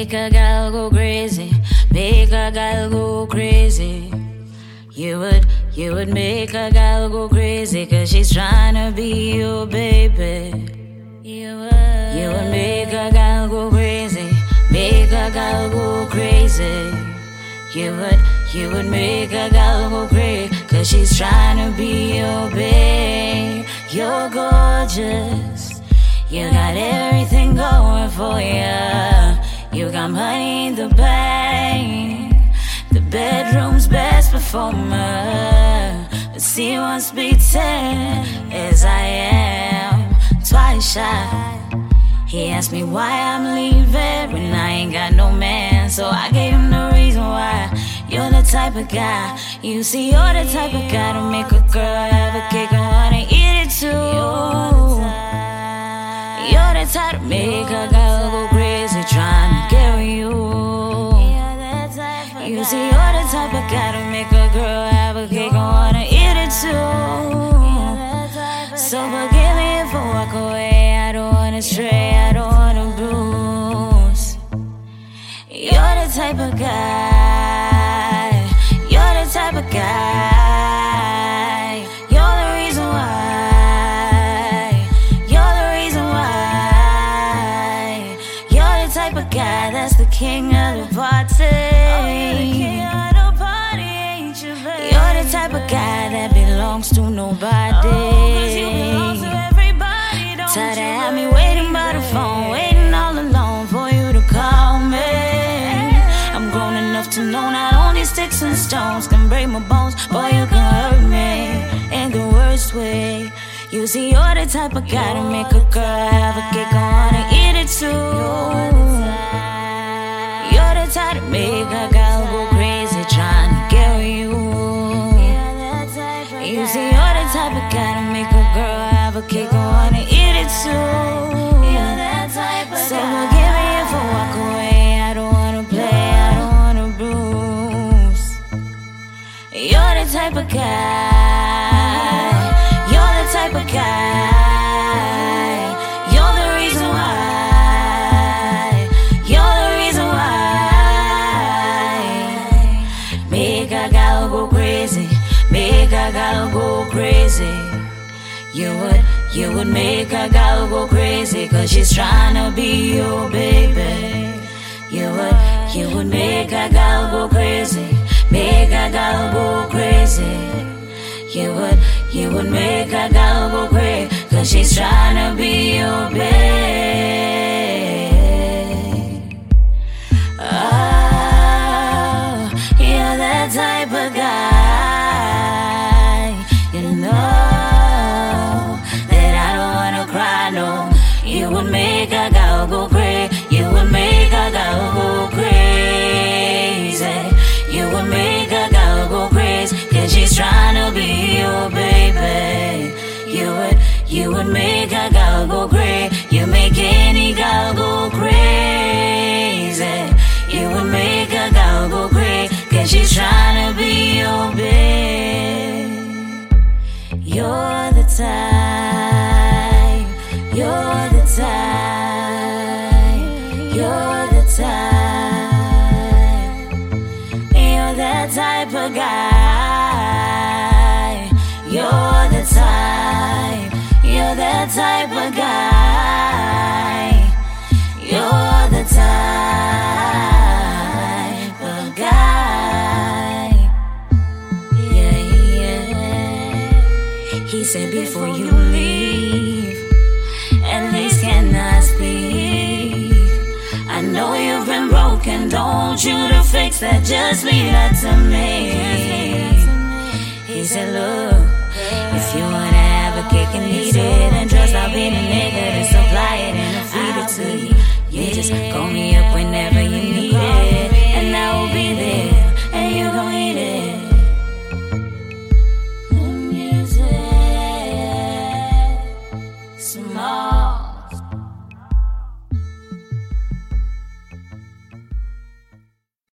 make a gal go crazy, make a gal go crazy. You would make a gal go crazy, 'cause she's trying to be your baby. You would make a gal go crazy, make a gal go crazy. You would make a gal go crazy, 'cause she's trying to be your babe. You're gorgeous, you got everything going for ya. You got money in the bank, the bedroom's best performer. But see, once beaten as I am, twice shy. He asked me why I'm leaving when I ain't got no man, so I gave him the reason why. You're the type of guy, you see, you're the type of guy to make a girl have a cake and wanna eat it too. You're the type to make a girl go crazy trying to get with you. You see, you're the type of guy to make a girl have a cake and wanna eat it too. So forgive me if I walk away, I don't wanna stray, I don't wanna bruise. You're the type of guy, you're the type of guy. You're the reason why, you're the reason why. You're the type of guy that's the king of the party. You're the type of guy that belongs to nobody. Tired of having me waiting by the phone, waiting all alone for you to call me. I'm grown enough to know not only sticks and stones can break my bones, boy, you can hurt me in the worst way. You see, you're the type of guy to make a girl have a cake and wanna eat it too. You're the type to make a girl go crazy trying to get with you. You see, you're the type of guy to make a girl have a cake and wanna eat it too. So forgive me if I walk away, I don't wanna play, I don't wanna bruise. You're the type of guy, you're the type of guy. You're the reason why, you're the reason why. Make a gal go crazy, make a gal go crazy. You would make a gal go crazy, 'cause she's trying to be your baby. You would make a gal go crazy, make a gal go crazy. You would make a gal go crazy, 'cause she's trying to be your babe. Oh, you're that type of guy, you know. You would make a gal go crazy, you would make a gal go crazy. You would make a gal go crazy, 'cause she's trying to be your baby. You would make a gal go crazy, you make any gal go crazy. You would make a gal go crazy, 'cause she's trying to be your babe. You're the type, you're the type, you're the type. You're that type of guy. You're the type, you're that type of guy. You're the type of guy. Yeah, yeah. He said before you leave, at least can I speak? I know you've been broken, don't want you to fix that, just leave that to me. He said, look, if you wanna have a cake and eat it, and trust I'll be the nigga to supply it and feed it to you. You just call me up